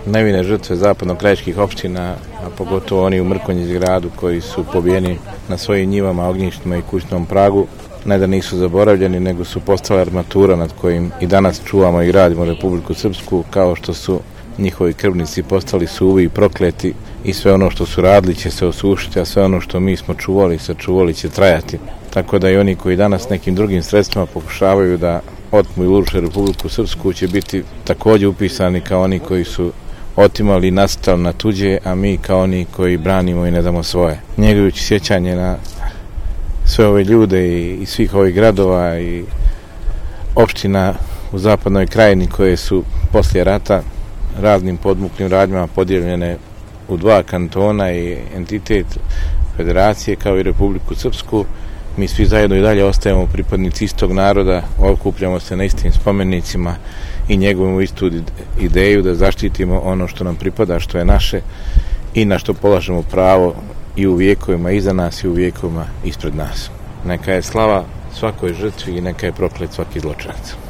nevine žrtve zapadno-krajiških opština, a pogotovo oni u Mrkonjić gradu koji su pobijeni na svojim njivama, ognjištima i kućnom pragu, ne da nisu zaboravljeni, nego su postale armatura nad kojim i danas čuvamo i gradimo Republiku Srpsku, kao što su njihovi krvnici postali suvi i prokleti i sve ono što su radili će se osušiti, a sve ono što mi smo čuvali, sačuvali će trajati. Tako da i oni koji danas nekim drugim sredstvima pokušavaju da otmu i uruše Republiku Srpsku će biti također upisani kao oni koji su otimali i nasrtali na tuđe, a mi kao oni koji branimo i ne damo svoje. Njegujući sjećanje na sve ove ljude i svih ovih gradova i opština u zapadnoj krajini koje su poslije rata raznim podmuklim radnjama podijeljene u 2 kantona i entitet federacije kao i Republiku Srpsku, mi svi zajedno i dalje ostajemo pripadnici istog naroda, okupljamo se na istim spomenicima i njegujemo istu ideju da zaštitimo ono što nam pripada, što je naše i na što polažemo pravo i u vijekovima iza nas i u vijekovima ispred nas. Neka je slava svakoj žrtvi i neka je proklet svaki zločinac.